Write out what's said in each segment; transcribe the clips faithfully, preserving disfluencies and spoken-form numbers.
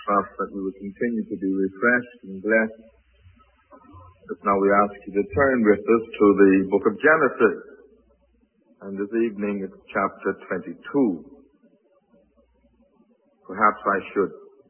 trust that we will continue to be refreshed and blessed. But now we ask you to turn with us to the book of Genesis. And this evening it's chapter twenty-two. Perhaps I should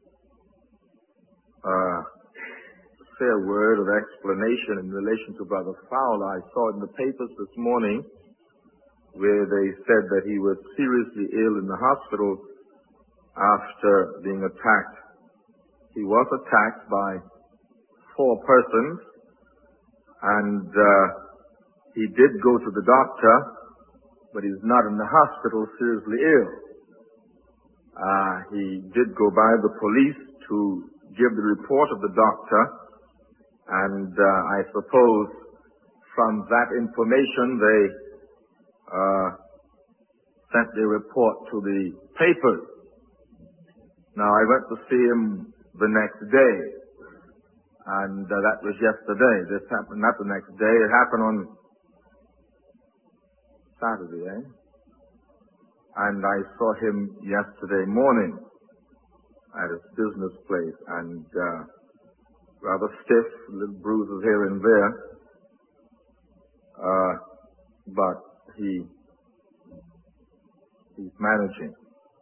uh, say a word of explanation in relation to Brother Fowler. I saw in the papers this morning where they said that he was seriously ill in the hospital after being attacked. He was attacked by four persons, and uh, he did go to the doctor, but he's not in the hospital seriously ill. Uh, he did go by the police to give the report of the doctor, and uh, I suppose from that information they uh, sent their report to the papers. Now, I went to see him the next day, and uh, that was yesterday. This happened not the next day. It happened on Saturday, eh? And I saw him yesterday morning at his business place, and uh, rather stiff, little bruises here and there, uh, but he he's managing.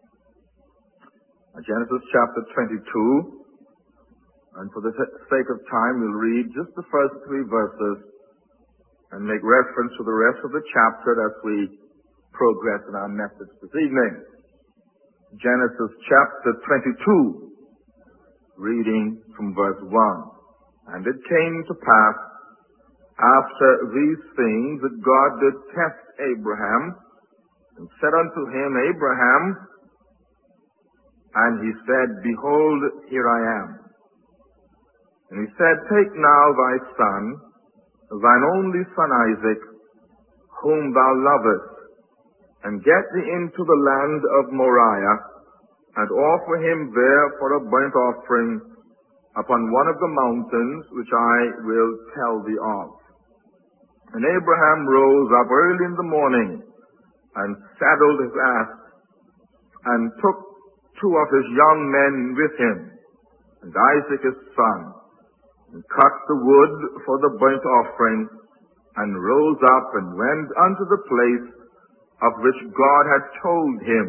Genesis chapter twenty-two, and for the sake of time, we'll read just the first three verses and make reference to the rest of the chapter as we progress in our message this evening. Genesis chapter twenty-two, reading from verse one. And it came to pass after these things that God did test Abraham, and said unto him, Abraham, and he said, Behold, here I am. And he said, Take now thy son, thine only son Isaac, whom thou lovest, and get thee into the land of Moriah, and offer him there for a burnt offering upon one of the mountains which I will tell thee of. And Abraham rose up early in the morning, and saddled his ass, and took two of his young men with him, and Isaac his son, and cut the wood for the burnt offering, and rose up and went unto the place of which God had told him.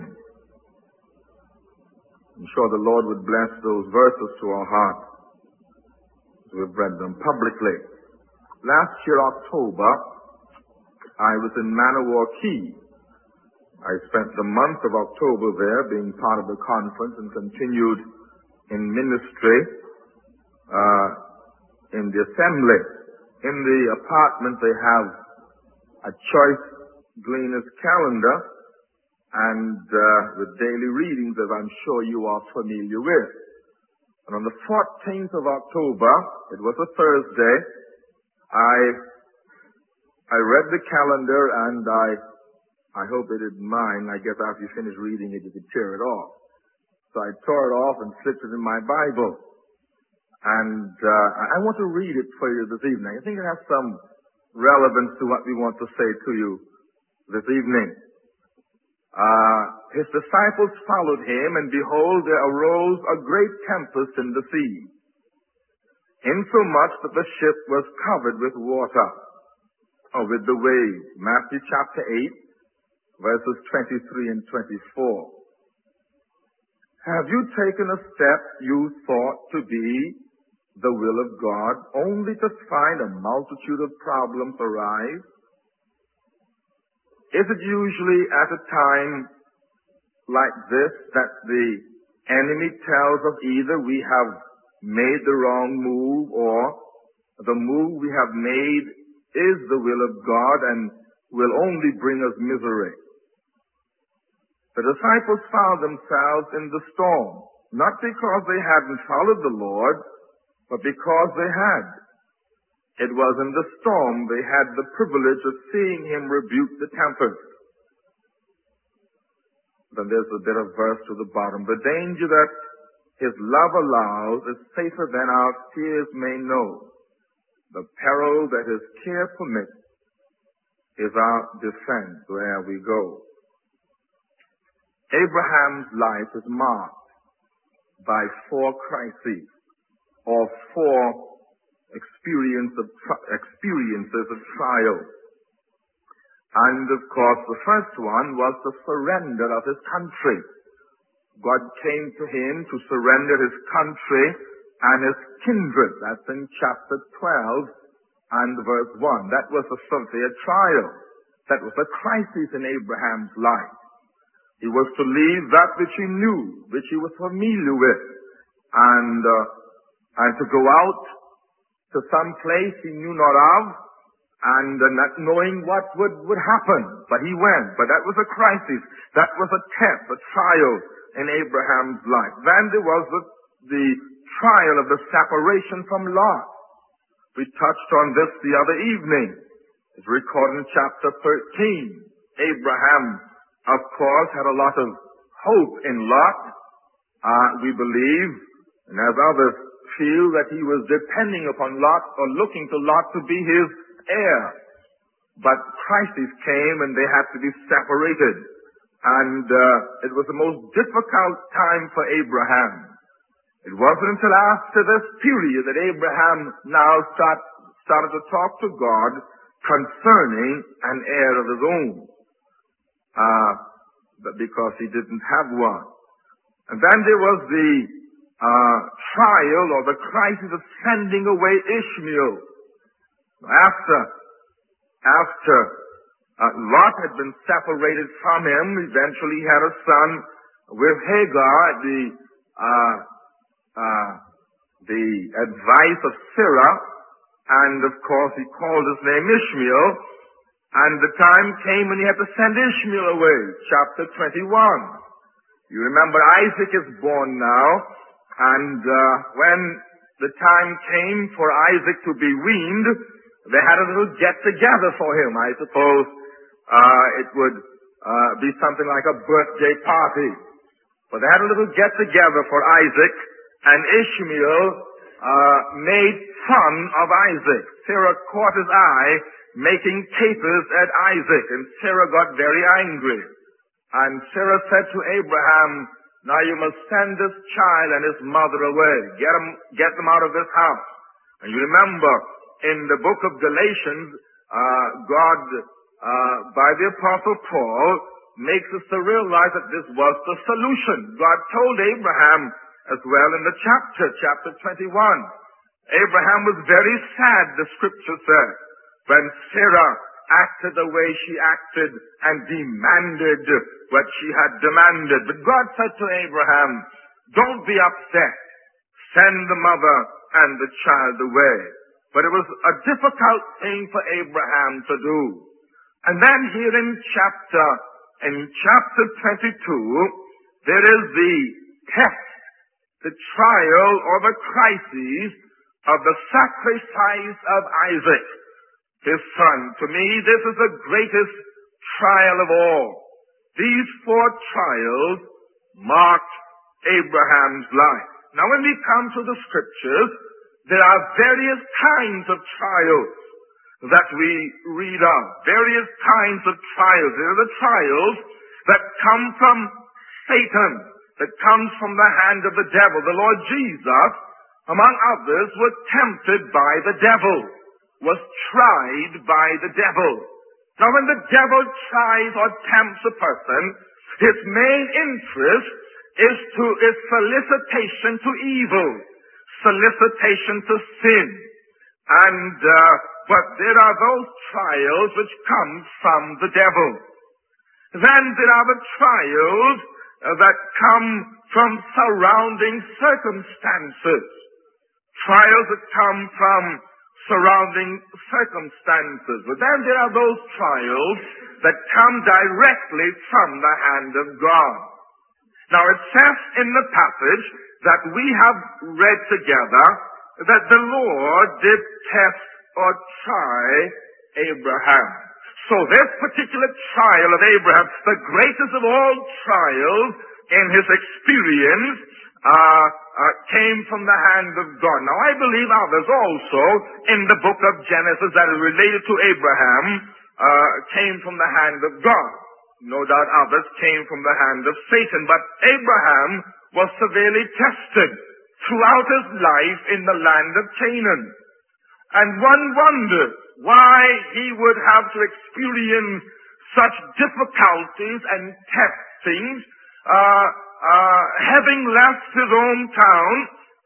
I'm sure the Lord would bless those verses to our hearts as we've read them publicly. Last year, October, I was in Manawar Key. I spent the month of October there being part of the conference and continued in ministry uh, in the assembly. In the apartment they have a choice Gleaner's calendar and uh, with daily readings, as I'm sure you are familiar with. And on the fourteenth of October, it was a Thursday, I I read the calendar and I I hope they didn't mind. I guess after you finish reading it, you could tear it off. So I tore it off and slipped it in my Bible. And uh, I want to read it for you this evening. I think it has some relevance to what we want to say to you this evening. Uh, his disciples followed him, and behold, there arose a great tempest in the sea, insomuch that the ship was covered with water, or with the waves. Matthew chapter eight, verses twenty-three and twenty-four. Have you taken a step you thought to be the will of God, only to find a multitude of problems arise? Is it usually at a time like this that the enemy tells us either we have made the wrong move or the move we have made is the will of God and will only bring us misery? The disciples found themselves in the storm, not because they hadn't followed the Lord, but because they had. It was in the storm they had the privilege of seeing him rebuke the tempest. Then there's a bit of verse to the bottom. The danger that his love allows is safer than our fears may know. The peril that his care permits is our defense where we go. Abraham's life is marked by four crises or four experience of tri- experiences of trial. And of course, the first one was the surrender of his country. God came to him to surrender his country and his kindred. That's in chapter twelve and verse one. That was a severe trial. That was a crisis in Abraham's life. He was to leave that which he knew, which he was familiar with, and uh, and to go out to some place he knew not of, and uh, not knowing what would, would happen. But he went. But that was a crisis. That was a test, a trial in Abraham's life. Then there was the, the trial of the separation from Lot. We touched on this the other evening. It's recorded in chapter thirteen. Abraham, of course, had a lot of hope in Lot. Uh, we believe, and as others feel, that he was depending upon Lot or looking to Lot to be his heir. But crisis came and they had to be separated. And uh, it was the most difficult time for Abraham. It wasn't until after this period that Abraham now start, started to talk to God concerning an heir of his own. Uh, but because he didn't have one. And then there was the uh, trial or the crisis of sending away Ishmael. After, after uh, Lot had been separated from him, eventually he had a son with Hagar, the uh, uh, the advice of Sarah, and of course he called his name Ishmael, and the time came when he had to send Ishmael away, chapter twenty-one. You remember Isaac is born now, and uh, when the time came for Isaac to be weaned, they had a little get-together for him. I suppose uh, it would uh, be something like a birthday party. But they had a little get-together for Isaac, and Ishmael uh, made fun of Isaac. Sarah caught his eye making capers at Isaac, and Sarah got very angry. And Sarah said to Abraham, "Now you must send this child and his mother away. Get them, get them out of this house." And you remember, in the book of Galatians, uh, God, uh, by the Apostle Paul, makes us to realize that this was the solution. God told Abraham as well in the chapter, chapter twenty-one. Abraham was very sad, the scripture says, when Sarah acted the way she acted and demanded what she had demanded. But God said to Abraham, "Don't be upset. Send the mother and the child away." But it was a difficult thing for Abraham to do. And then here in chapter, in chapter twenty-two, there is the test, the trial or the crisis of the sacrifice of Isaac, his son. To me, this is the greatest trial of all. These four trials marked Abraham's life. Now when we come to the scriptures, there are various kinds of trials that we read of. Various kinds of trials. There are the trials that come from Satan, that comes from the hand of the devil. The Lord Jesus, among others, was tempted by the devil, was tried by the devil. Now when the devil tries or tempts a person, his main interest is to is solicitation to evil, solicitation to sin. And uh, but there are those trials which come from the devil. Then there are the trials uh, that come from surrounding circumstances. Trials that come from surrounding circumstances. But then there are those trials that come directly from the hand of God. Now it says in the passage that we have read together that the Lord did test or try Abraham. So this particular trial of Abraham, the greatest of all trials in his experience, uh, uh, came from the hand of God. Now I believe others also in the book of Genesis that are related to Abraham uh, came from the hand of God. no doubt others came from the hand of Satan, but Abraham was severely tested throughout his life in the land of Canaan. And one wonders why he would have to experience such difficulties and testings, uh, uh, having left his hometown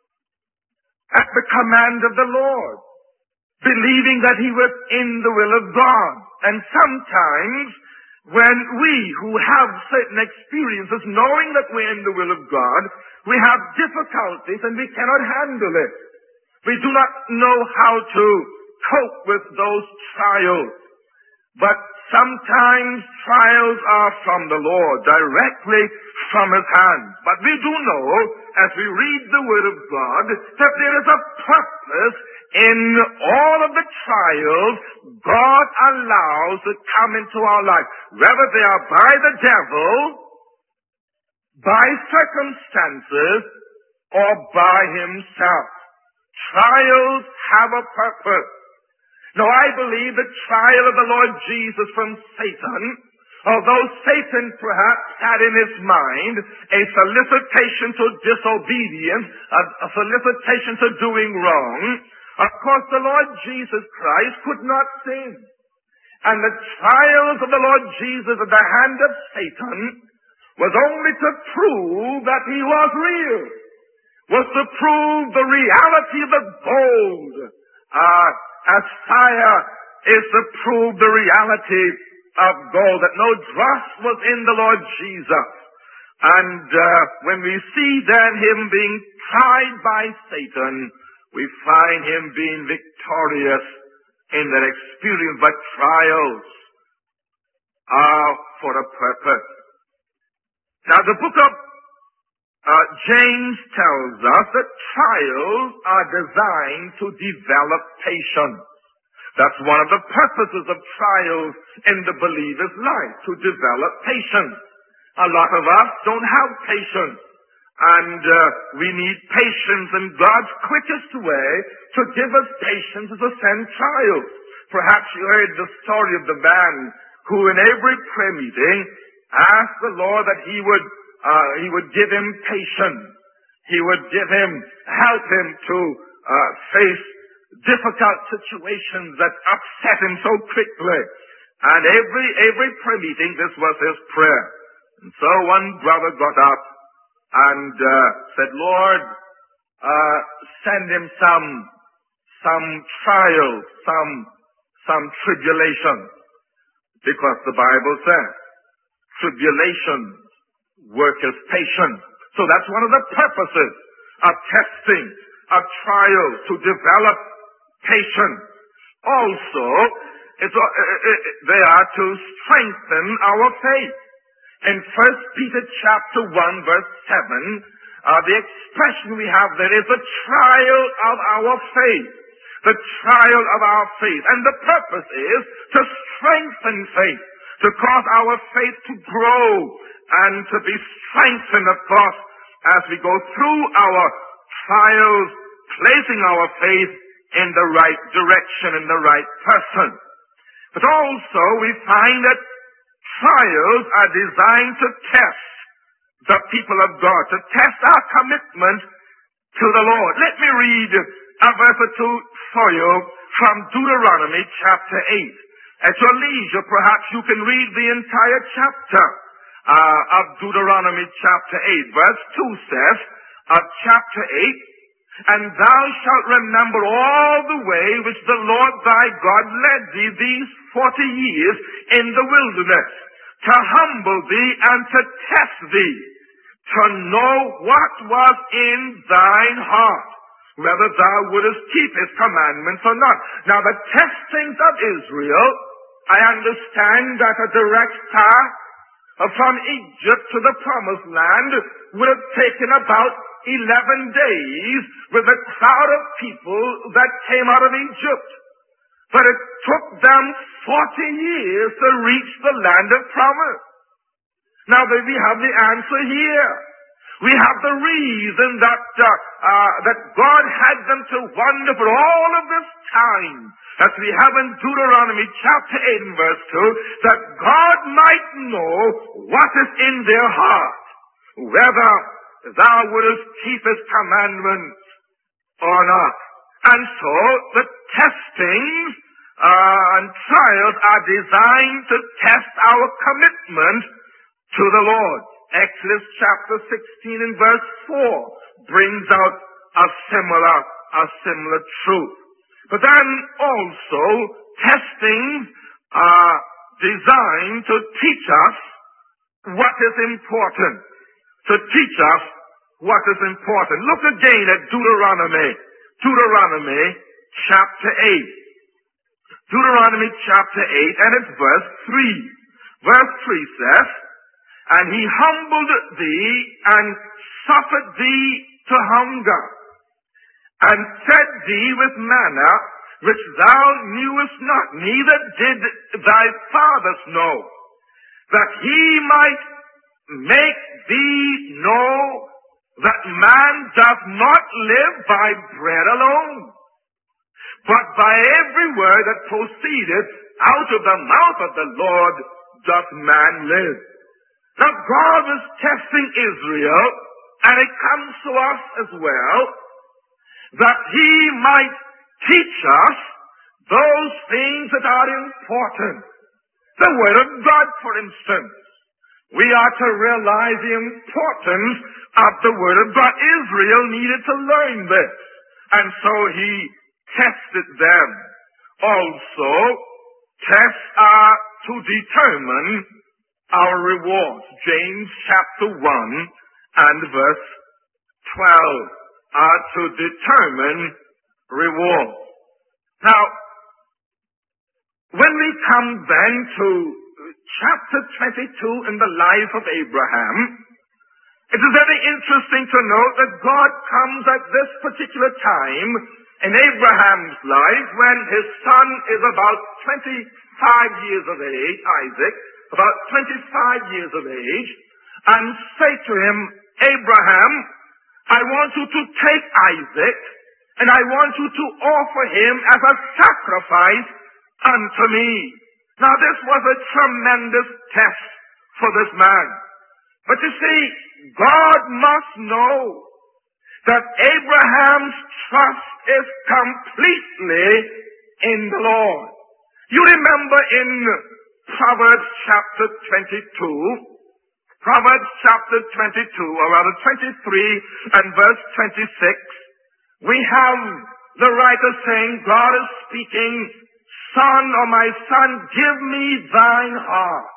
at the command of the Lord, believing that he was in the will of God. And sometimes when we who have certain experiences, knowing that we're in the will of God, we have difficulties and we cannot handle it. We do not know how to cope with those trials. But sometimes trials are from the Lord, directly from His hand. But we do know, as we read the Word of God, that there is a purpose in all of the trials God allows to come into our life, whether they are by the devil, by circumstances, or by Himself. Trials have a purpose. Now, I believe the trial of the Lord Jesus from Satan, although Satan perhaps had in his mind a solicitation to disobedience, a, a solicitation to doing wrong, of course the Lord Jesus Christ could not sin. And the trials of the Lord Jesus at the hand of Satan was only to prove that He was real, was to prove the reality of the gold, uh, as fire is to prove the reality of gold, that no dross was in the Lord Jesus. And uh, when we see then Him being tried by Satan, we find Him being victorious in that experience. But trials are for a purpose. Now the book of uh, James tells us that trials are designed to develop patience. That's one of the purposes of trials in the believer's life, to develop patience. A lot of us don't have patience. And uh, we need patience, and God's quickest way to give us patience is to send trials. Perhaps you heard the story of the man who in every prayer meeting asked the Lord that he would uh, he would give him patience. He would give him, help him to uh, face difficult situations that upset him so quickly. And every every prayer meeting, this was his prayer. And so one brother got up and uh, said, Lord, uh, send him some, some trial, some, some tribulation. Because the Bible says, tribulation worketh patience. So that's one of the purposes of testing, of trials, to develop patience. Also, it's, uh, they are to strengthen our faith. In First Peter chapter one verse seven, uh, the expression we have there is the trial of our faith. The trial of our faith. And the purpose is to strengthen faith, to cause our faith to grow and to be strengthened, of course, as we go through our trials, placing our faith in the right direction, in the right person. But also we find that trials are designed to test the people of God, to test our commitment to the Lord. Let me read a verse or two for you from Deuteronomy chapter eight. At your leisure, perhaps you can read the entire chapter uh, of Deuteronomy chapter eight. Verse two says of chapter eight, and thou shalt remember all the way which the Lord thy God led thee these forty years in the wilderness, to humble thee and to test thee, to know what was in thine heart, whether thou wouldest keep his commandments or not. Now the testings of Israel, I understand that a direct path from Egypt to the promised land would have taken about eleven days with a crowd of people that came out of Egypt. But it took them forty years to reach the land of promise. Now we have the answer here. We have the reason that uh, uh, that God had them to wander for all of this time, as we have in Deuteronomy chapter eight and verse two, that God might know what is in their heart, whether thou wouldest keep his commandments or not. And so the testings uh, and trials are designed to test our commitment to the Lord. Exodus chapter sixteen and verse four brings out a similar, a similar truth. But then also, testings are designed to teach us what is important. To teach us what is important. Look again at Deuteronomy. Deuteronomy chapter eight. Deuteronomy chapter eight and it's verse three. Verse three says, and he humbled thee and suffered thee to hunger, and fed thee with manna, which thou knewest not, neither did thy fathers know, that he might make thee know that man doth not live by bread alone, but by every word that proceedeth out of the mouth of the Lord doth man live. Now God was testing Israel, and it comes to us as well, that he might teach us those things that are important. The Word of God, for instance. We are to realize the importance of the Word of God. Israel needed to learn this, and so he tested them. Also, tests are to determine our rewards. James chapter one and verse twelve are to determine rewards. Now, when we come then to chapter twenty-two in the life of Abraham, it is very interesting to note that God comes at this particular time in Abraham's life when his son is about twenty-five years of age, Isaac, about twenty-five years of age, and say to him, Abraham, I want you to take Isaac, and I want you to offer him as a sacrifice unto me. Now this was a tremendous test for this man. But you see, God must know that Abraham's trust is completely in the Lord. You remember in Proverbs chapter twenty-two, Proverbs chapter twenty-two, or rather twenty-three and verse twenty-six, we have the writer saying, God is speaking, son, or my son, give me thine heart.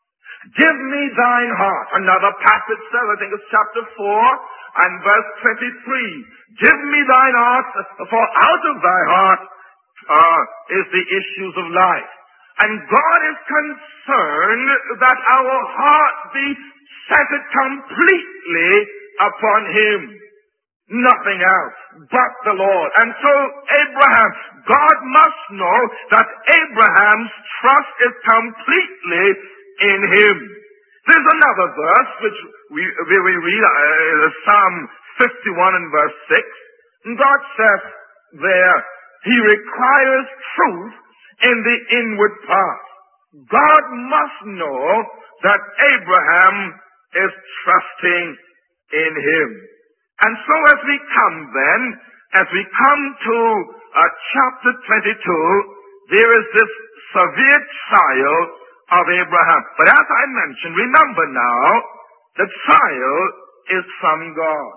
Give me thine heart. Another passage says, I think it's chapter four and verse twenty-three, give me thine heart, for out of thy heart uh, is the issues of life. And God is concerned that our heart be centered completely upon him. Nothing else but the Lord. And so Abraham, God must know that Abraham's trust is completely in him. There's another verse which we, where we read, uh, Psalm fifty-one and verse six. And God says there, he requires truth in the inward part. God must know that Abraham is trusting in him. And so as we come then, as we come to uh, chapter twenty-two, there is this severe trial of Abraham. But as I mentioned, remember now, the trial is from God.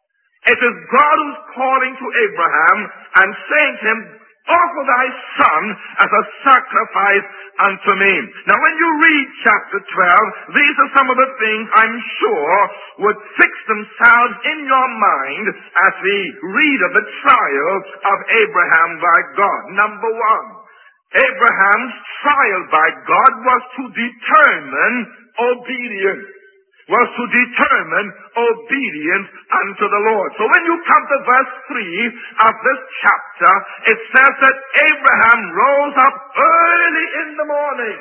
It is God who's calling to Abraham and saying to him, offer thy son as a sacrifice unto me. Now when you read chapter twelve, these are some of the things I'm sure would fix themselves in your mind as we read of the trial of Abraham by God. Number one, Abraham's trial by God was to determine obedience. Was to determine obedience unto the Lord. So when you come to verse three of this chapter, it says that Abraham rose up early in the morning.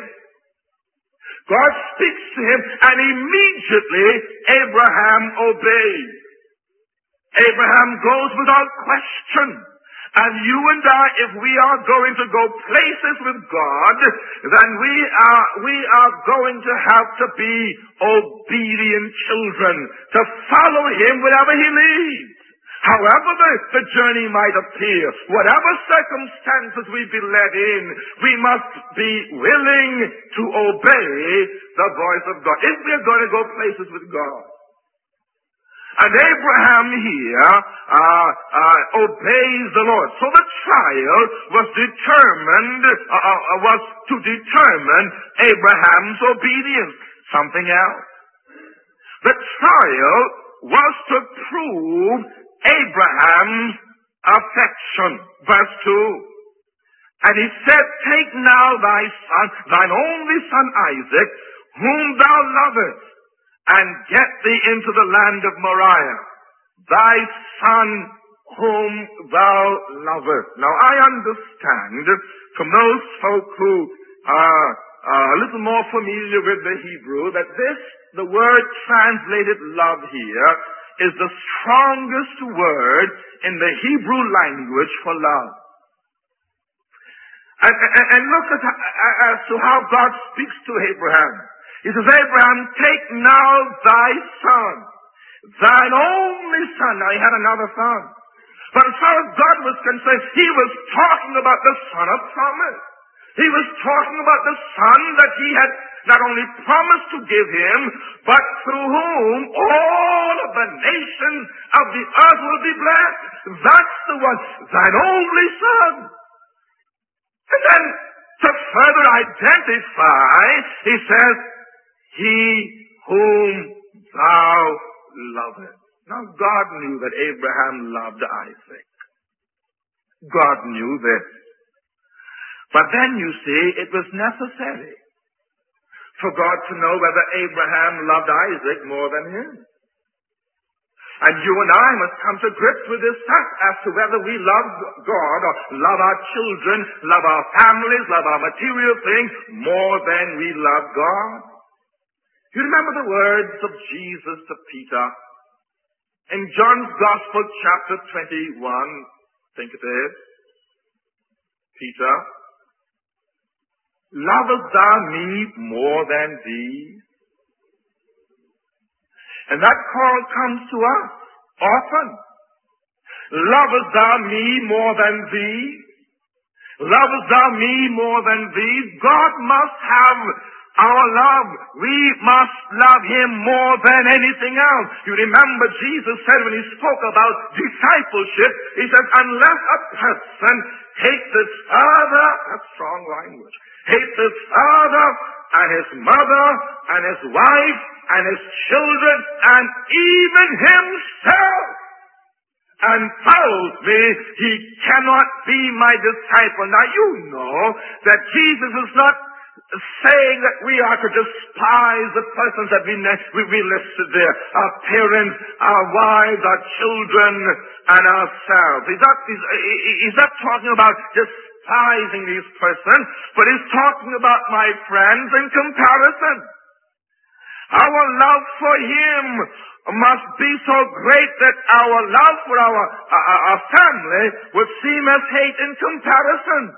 God speaks to him, and immediately Abraham obeys. Abraham goes without question, And you and I, if we are going to go places with God, then we are, we are going to have to be obedient children, to follow Him wherever He leads. However the, the journey might appear, whatever circumstances we be led in, we must be willing to obey the voice of God, if we are going to go places with God. And Abraham here uh, uh, obeys the Lord. So the trial was determined, uh, uh, was to determine Abraham's obedience. Something else. The trial was to prove Abraham's affection. Verse two. And he said, take now thy son, thine only son Isaac, whom thou lovest, and get thee into the land of Moriah, thy son whom thou lovest. Now I understand from those folk who are, are a little more familiar with the Hebrew that this, the word translated love here, is the strongest word in the Hebrew language for love. And, and, and look at as to how God speaks to Abraham. He says, Abraham, take now thy son, thine only son. Now he had another son. But as far as God was concerned, he was talking about the son of promise. He was talking about the son that he had not only promised to give him, but through whom all of the nations of the earth will be blessed. That's the one, thine only son. And then to further identify, he says, he whom thou lovest. Now God knew that Abraham loved Isaac. God knew this. But then you see, it was necessary for God to know whether Abraham loved Isaac more than him. And you and I must come to grips with this fact as to whether we love God or love our children, love our families, love our material things more than we love God. You remember the words of Jesus to Peter in John's Gospel, chapter twenty-one, I think it is. Peter, lovest thou me more than these? And that call comes to us often. Lovest thou me more than these? Lovest thou me more than these? God must have our love. We must love Him more than anything else. You remember Jesus said when He spoke about discipleship, He says, unless a person hates his father, that's strong language, hates his father and his mother and his wife and his children and even himself, and follows me, he cannot be my disciple. Now you know that Jesus is not saying that we are to despise the persons that we, we, we listed there, our parents, our wives, our children, and ourselves. He's not, he's, he's not talking about despising these persons, but he's talking about my friends in comparison. Our love for Him must be so great that our love for our, our, our family would seem as hate in comparison.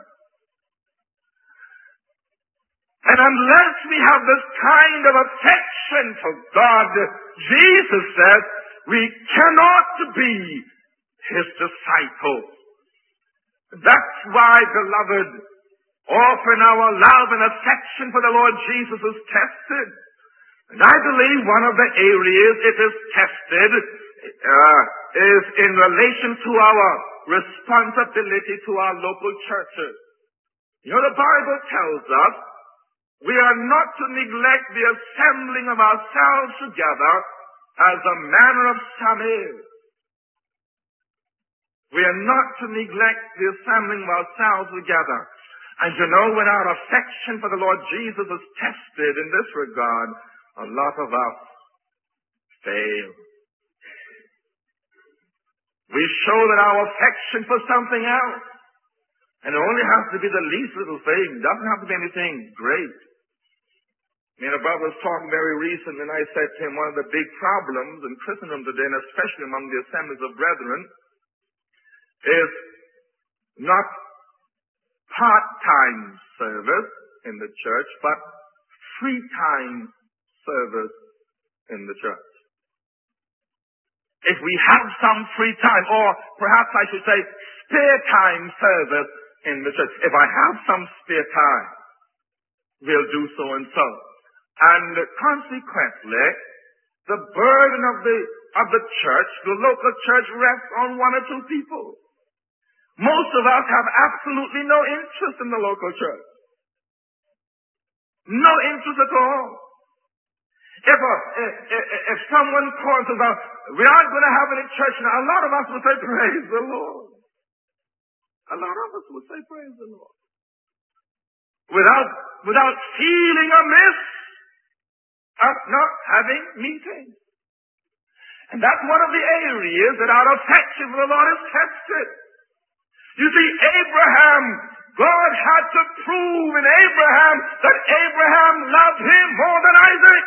And unless we have this kind of affection for God, Jesus says, we cannot be His disciples. That's why, beloved, often our love and affection for the Lord Jesus is tested. And I believe one of the areas it is tested uh, is in relation to our responsibility to our local churches. You know, the Bible tells us we are not to neglect the assembling of ourselves together as a manner of some is. We are not to neglect the assembling of ourselves together. And you know, when our affection for the Lord Jesus is tested in this regard, a lot of us fail. We show that our affection for something else, and it only has to be the least little thing. It doesn't have to be anything great. Me and a brother was talking very recent, and I said to him, one of the big problems in Christendom today, and especially among the assemblies of brethren, is Not part-time service in the church, but free-time service in the church. If we have some free time, or perhaps I should say spare time service in the church, if I have some spare time, we'll do so and so. And consequently, the burden of the of the church, the local church, rests on one or two people. Most of us have absolutely no interest in the local church. No interest at all. If, a, if, if someone calls about, we aren't going to have any church now, a lot of us will say, praise the Lord. A lot of us will say, praise the Lord. Without, without feeling amiss of not having meetings. And that's one of the areas that our affection for the Lord is tested. You see, Abraham, God had to prove in Abraham that Abraham loved him more than Isaac.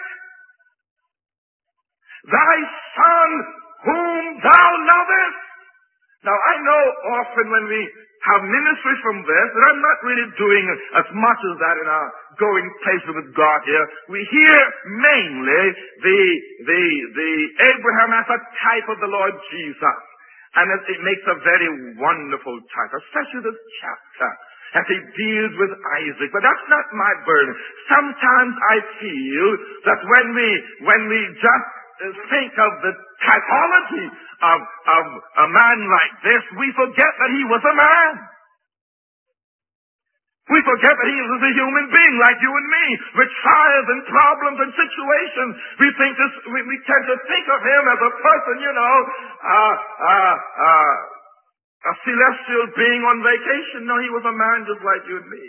Thy son whom thou lovest. Now I know often when we have ministries from this that I'm not really doing as much as that in our going places with God here. We hear mainly the, the, the Abraham as a type of the Lord Jesus. And it, it makes a very wonderful type, especially this chapter, as he deals with Isaac. But that's not my burden. Sometimes I feel that when we, when we just think of the typology of, of a man like this, we forget that he was a man. We forget that he was a human being like you and me, with trials and problems and situations. We think this, we, we tend to think of him as a person, you know, uh, uh, uh, a celestial being on vacation. No, he was a man just like you and me.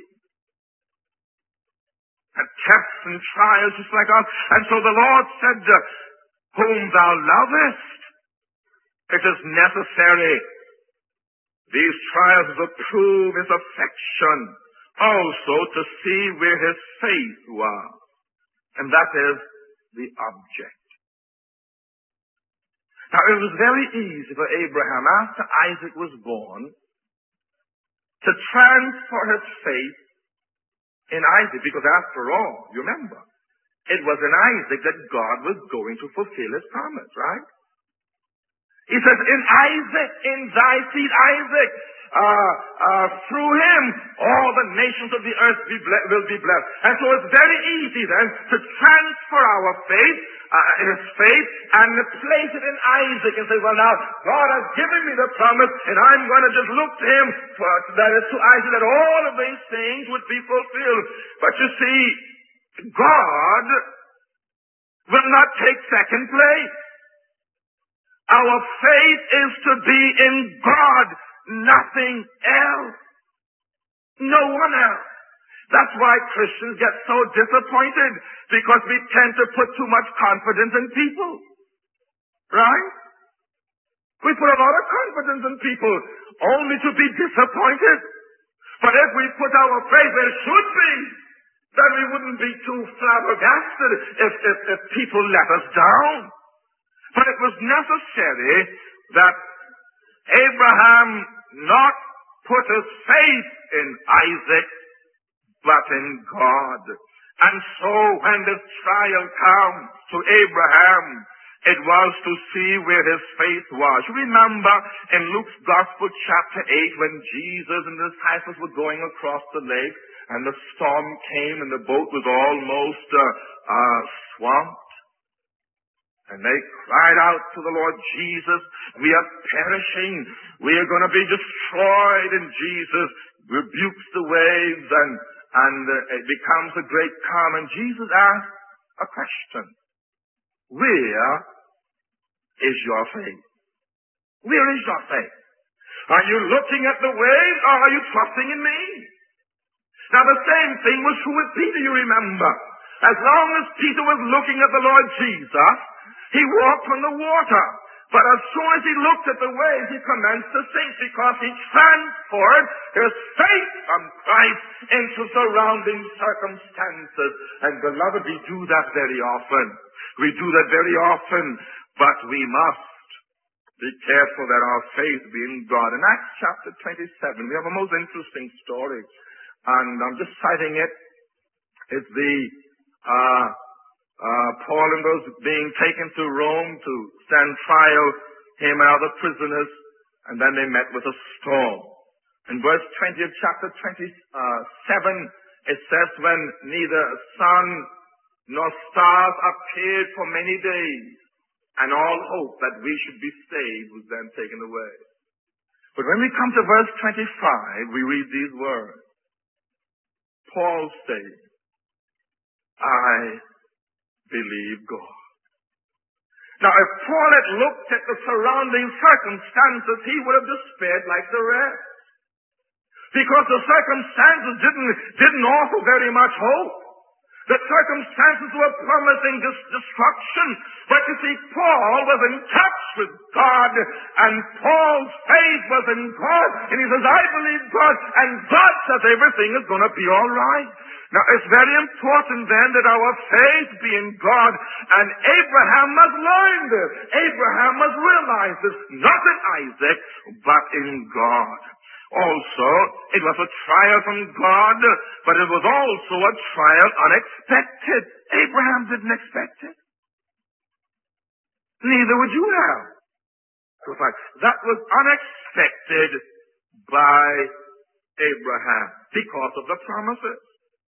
And tests and trials just like us. And so the Lord said, uh, whom thou lovest, it is necessary these trials to prove his affection, also to see where his faith was. And that is the object. Now it was very easy for Abraham, after Isaac was born, to transfer his faith in Isaac, because after all, you remember, it was in Isaac that God was going to fulfill his promise, right? He says, in Isaac, in thy seed, Isaac, uh, uh, through him, all the nations of the earth be ble- will be blessed. And so it's very easy then to transfer our faith, uh, his faith, and to place it in Isaac and say, well now, God has given me the promise, and I'm going to just look to him, for, that is to Isaac, that all of these things would be fulfilled. But you see, God will not take second place. Our faith is to be in God, nothing else. No one else. That's why Christians get so disappointed, because we tend to put too much confidence in people. Right? We put a lot of confidence in people only to be disappointed. But if we put our faith where it should be, then we wouldn't be too flabbergasted if, if, if people let us down. But it was necessary that Abraham not put his faith in Isaac, but in God. And so when the trial came to Abraham, it was to see where his faith was. You remember in Luke's Gospel chapter eight, when Jesus and the disciples were going across the lake, and the storm came and the boat was almost uh, uh, swamped. And they cried out to the Lord Jesus, we are perishing. We are going to be destroyed. And Jesus rebukes the waves, and, and uh, it becomes a great calm. And Jesus asked a question. Where is your faith? Where is your faith? Are you looking at the waves, or are you trusting in me? Now the same thing was true with Peter, you remember. As long as Peter was looking at the Lord Jesus, he walked on the water. But as soon as he looked at the waves, he commenced to sink, because he transferred his faith from Christ into surrounding circumstances. And beloved, we do that very often. We do that very often, but we must Be careful that our faith be in God. In Acts chapter twenty-seven, we have a most interesting story. And I'm just citing it. It's the uh, uh, Paul and those being taken to Rome to stand trial, him and other prisoners, and then they met with a storm. In verse twenty of chapter twenty-seven, it says, when neither sun nor stars appeared for many days, and all hope that we should be saved was then taken away. But when we come to verse twenty-five, we read these words. Paul said, I believe God. Now, if Paul had looked at the surrounding circumstances, he would have despaired like the rest. Because the circumstances didn't, didn't offer very much hope. The circumstances were promising this destruction. But you see, Paul was in touch with God, and Paul's faith was in God. And he says, I believe God, and God says everything is going to be all right. Now, it's very important then that our faith be in God, and Abraham must learn this. Abraham must realize this, not in Isaac, but in God. Also, it was a trial from God, but it was also a trial unexpected. Abraham didn't expect it. Neither would you have. That was unexpected by Abraham because of the promises.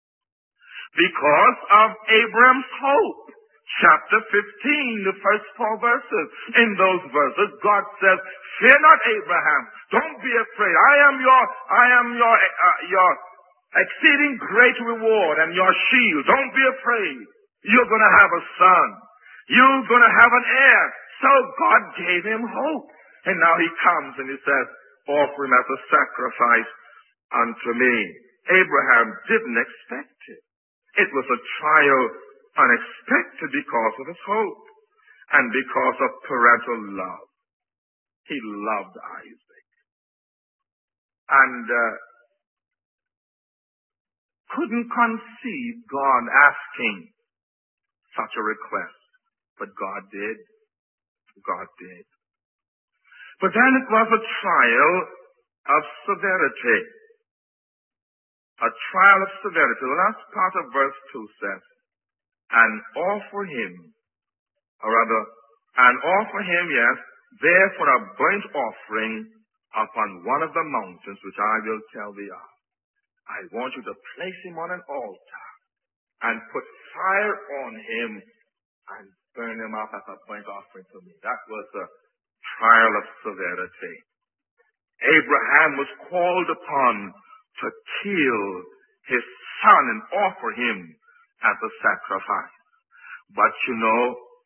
Because of Abraham's hope. Chapter fifteen, the first four verses. In those verses, God says, fear not, Abraham. Don't be afraid. I am your, I am your, uh, your exceeding great reward and your shield. Don't be afraid. You're going to have a son. You're going to have an heir. So God gave him hope. And now he comes and he says, offer him as a sacrifice unto me. Abraham didn't expect it. It was a trial unexpected because of his hope and because of parental love. He loved Isaac. And uh, couldn't conceive God asking such a request. But God did. God did. But then it was a trial of severity. A trial of severity. The last part of verse two says, and offer him, or rather, and offer him, yes, therefore a burnt offering upon one of the mountains which I will tell thee of. I want you to place him on an altar and put fire on him and burn him up as a burnt offering to me. That was a trial of severity. Abraham was called upon to kill his son and offer him as a sacrifice. But you know,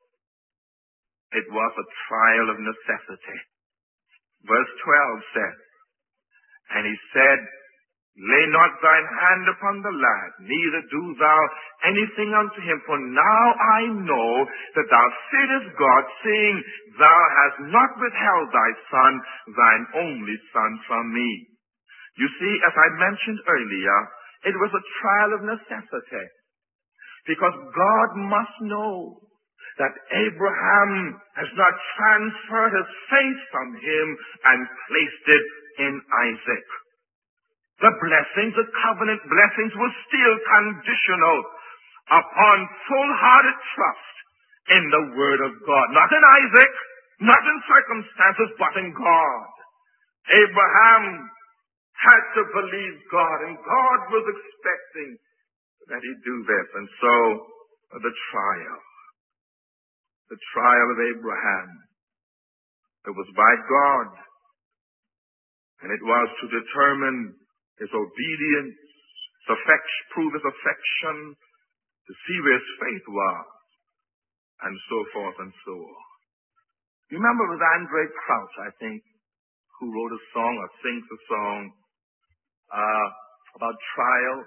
it was a trial of necessity. Verse twelve says, and he said, lay not thine hand upon the lad, neither do thou anything unto him, for now I know that thou fearest God, seeing thou hast not withheld thy son, thine only son, from me. You see, as I mentioned earlier, it was a trial of necessity, because God must know that Abraham has not transferred his faith from him and placed it in Isaac. The blessings, the covenant blessings, were still conditional upon full-hearted trust in the word of God. Not in Isaac, not in circumstances, but in God. Abraham had to believe God, and God was expecting that he'd do this. And so, the trial, the trial of Abraham, it was by God, and it was to determine his obedience, his affection, prove his affection, to see where his faith was, and so forth and so on. You remember with Andre Crouch, I think, who wrote a song or sings a song uh, about trials.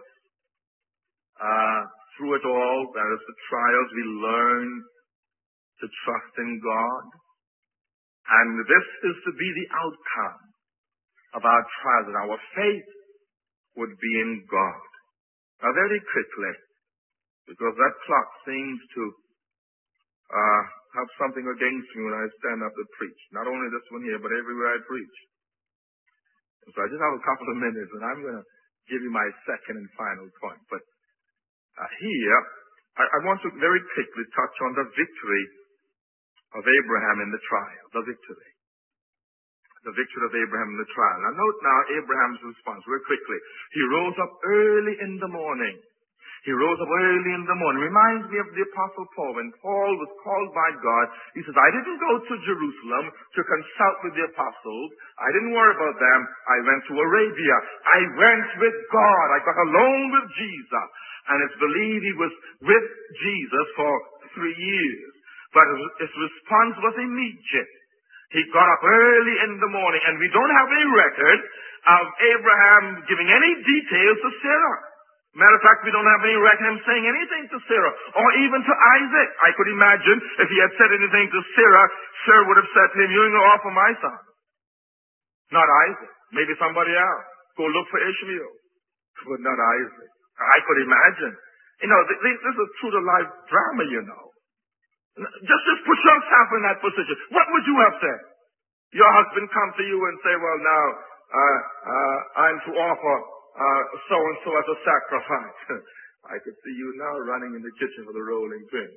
Uh, through it all, that is the trials, we learn to trust in God. And this is to be the outcome of our trials, that our faith would be in God. Now very quickly, because that clock seems to uh, have something against me when I stand up to preach. Not only this one here, but everywhere I preach. So I just have a couple of minutes, and I'm going to give you my second and final point. But uh, here, I, I want to very quickly touch on the victory of Abraham in the trial. The victory. The victory of Abraham in the trial. Now note now Abraham's response very quickly. He rose up early in the morning. He rose up early in the morning. Reminds me of the Apostle Paul. When Paul was called by God, he says, I didn't go to Jerusalem to consult with the apostles. I didn't worry about them. I went to Arabia. I went with God. I got alone with Jesus. And it's believed he was with Jesus for three years. But his response was immediate. He got up early in the morning, and we don't have any record of Abraham giving any details to Sarah. Matter of fact, we don't have any record of him saying anything to Sarah, or even to Isaac. I could imagine if he had said anything to Sarah, Sarah would have said to him, you're going to offer my son. Not Isaac. Maybe somebody else. Go look for Ishmael. But not Isaac. I could imagine. You know, this is a true-to-life drama, you know. Just, just put yourself in that position. What would you have said? Your husband come to you and say, well, now, uh, uh, I'm to offer uh, so-and-so as a sacrifice. I could see you now running in the kitchen for the rolling pin.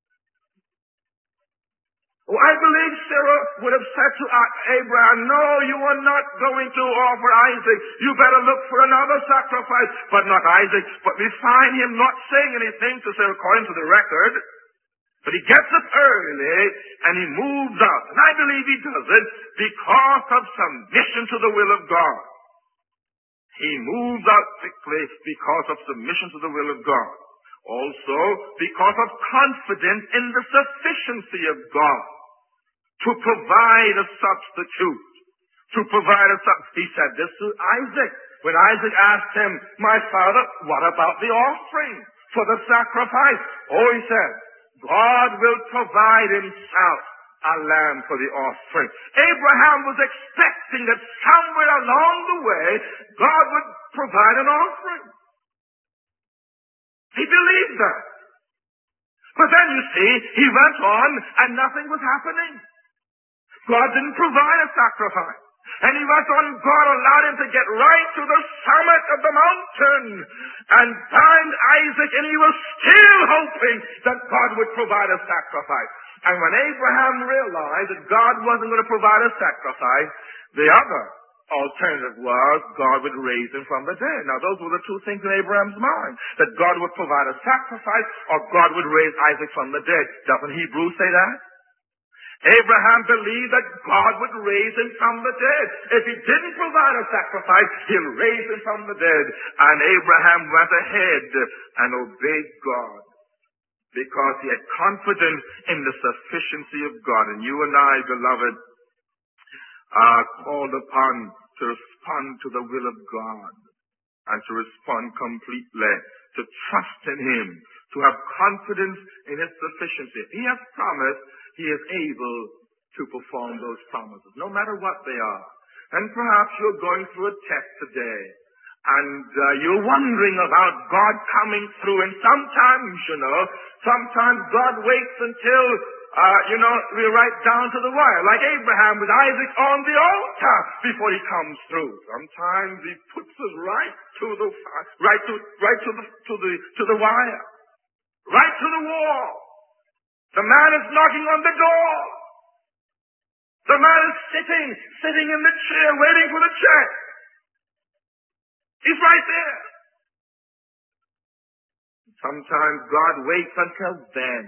Oh, I believe Sarah would have said to Abraham, no, you are not going to offer Isaac. You better look for another sacrifice, but not Isaac. But we find him not saying anything to Sarah according to the record. But he gets up early and he moves out. And I believe he does it because of submission to the will of God. He moves out quickly because of submission to the will of God. Also, because of confidence in the sufficiency of God to provide a substitute. To provide a substitute. He said this to Isaac. When Isaac asked him, my father, what about the offering for the sacrifice? Oh, he said, God will provide himself a lamb for the offering. Abraham was expecting that somewhere along the way, God would provide an offering. He believed that. But then you see, he went on and nothing was happening. God didn't provide a sacrifice. And he went on, God allowed him to get right to the summit of the mountain and find Isaac, and he was still hoping that God would provide a sacrifice. And when Abraham realized that God wasn't going to provide a sacrifice, the other alternative was God would raise him from the dead. Now those were the two things in Abraham's mind, that God would provide a sacrifice or God would raise Isaac from the dead. Doesn't Hebrews say that? Abraham believed that God would raise him from the dead. If he didn't provide a sacrifice, he'll raise him from the dead. And Abraham went ahead and obeyed God because he had confidence in the sufficiency of God. And you and I, beloved, are called upon to respond to the will of God and to respond completely, to trust in him, to have confidence in his sufficiency. He has promised. He is able to perform those promises, no matter what they are. And perhaps you're going through a test today, and uh, you're wondering about God coming through. And sometimes, you know, sometimes God waits until, uh, you know, we're right down to the wire, like Abraham with Isaac on the altar before he comes through. Sometimes he puts us right to the, right to, right to the, to the, to the wire, right to the wall. The man is knocking on the door. The man is sitting, sitting in the chair, waiting for the check. He's right there. Sometimes God waits until then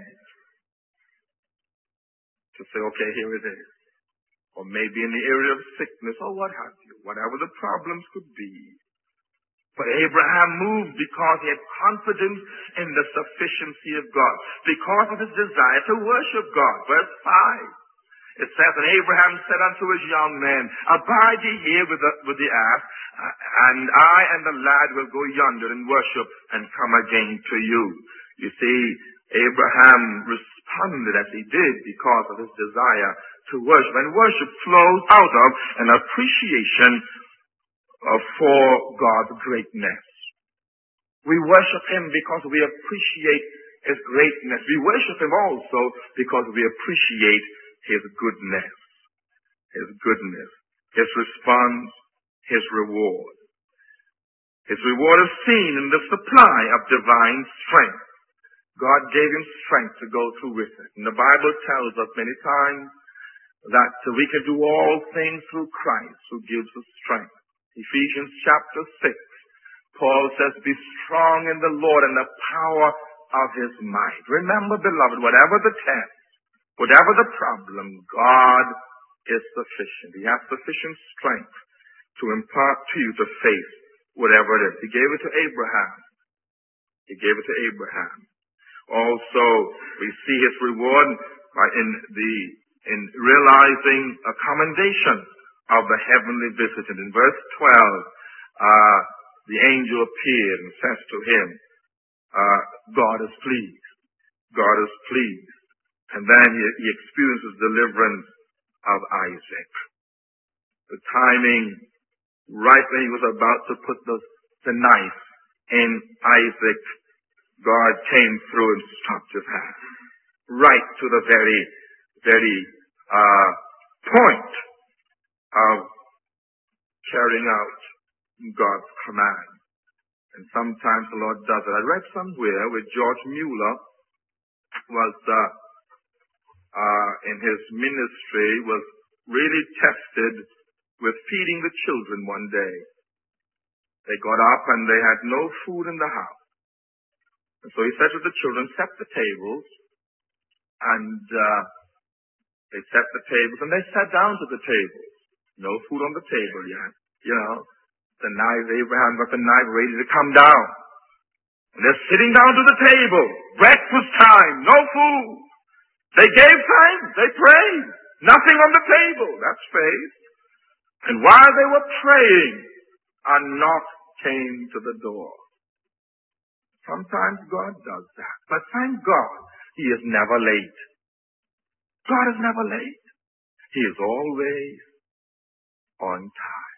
to say, okay, here it is. Or maybe in the area of sickness or what have you, whatever the problems could be. But Abraham moved because he had confidence in the sufficiency of God, because of his desire to worship God. Verse five. It says, and Abraham said unto his young men, abide ye here with the, with the ass, and I and the lad will go yonder and worship and come again to you. You see, Abraham responded as he did because of his desire to worship. And worship flows out of an appreciation Uh, for God's greatness. We worship him because we appreciate His greatness. We worship Him also because we appreciate His goodness. His goodness. His response, His reward. His reward is seen in the supply of divine strength. God gave Him strength to go through with it. And the Bible tells us many times that we can do all things through Christ who gives us strength. Ephesians chapter six, Paul says, be strong in the Lord and the power of His might. Remember, beloved, whatever the test, whatever the problem, God is sufficient. He has sufficient strength to impart to you to face whatever it is. He gave it to Abraham. He gave it to Abraham. Also, we see His reward in the in realizing a commendation of the heavenly visit. And in verse twelve, uh, the angel appeared and says to him, uh, God is pleased. God is pleased. And then he, he experiences deliverance of Isaac. The timing, right when he was about to put the, the knife in Isaac, God came through and stopped his hand. Right to the very, very uh, point of carrying out God's command. And sometimes the Lord does it. I read somewhere where George Mueller was, uh, uh, in his ministry, was really tested with feeding the children one day. They got up and they had no food in the house. And so he said to the children, set the tables. And uh, they set the tables and they sat down to the tables. No food on the table yet. You know, the knife, Abraham got the knife ready to come down. And they're sitting down to the table. Breakfast time, no food. They gave thanks, they prayed. Nothing on the table. That's faith. And while they were praying, a knock came to the door. Sometimes God does that. But thank God, He is never late. God is never late. He is always on time.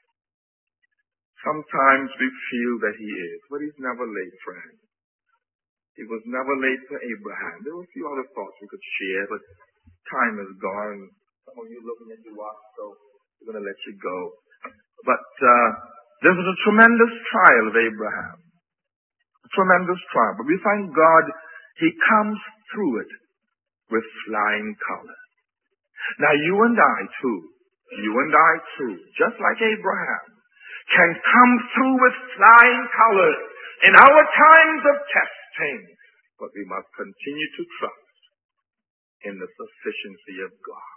Sometimes we feel that He is, but He's never late, friend. He was never late for Abraham. There were a few other thoughts we could share, but time is gone. Some of you looking at your watch, so we're going to let you go. But uh, this is a tremendous trial of Abraham. A tremendous trial. But we find God, He comes through it with flying colors. Now you and I too, you and I too, just like Abraham, can come through with flying colors in our times of testing. But we must continue to trust in the sufficiency of God.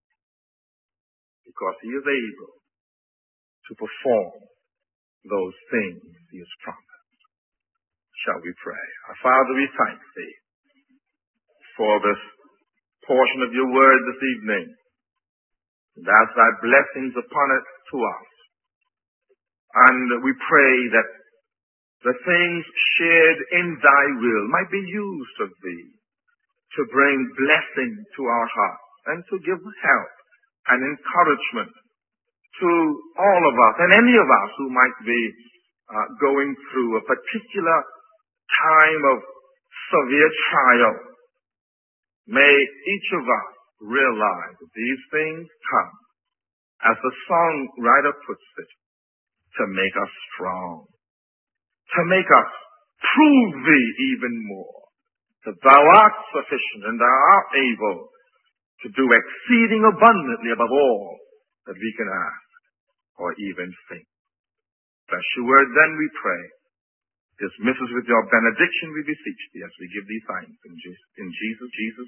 Because He is able to perform those things He has promised. Shall we pray? Our Father, we thank Thee for this portion of Your word this evening. And ask Thy blessings upon it to us. And we pray that the things shared in Thy will might be used of Thee to bring blessing to our hearts and to give help and encouragement to all of us and any of us who might be uh, going through a particular time of severe trial. May each of us realize that these things come, as the songwriter puts it, to make us strong, to make us prove Thee even more, that Thou art sufficient and Thou art able to do exceeding abundantly above all that we can ask or even think. Bless Your word, then we pray. Dismiss us with Your benediction, we beseech Thee, as we give Thee thanks in Jesus, in Jesus, Jesus'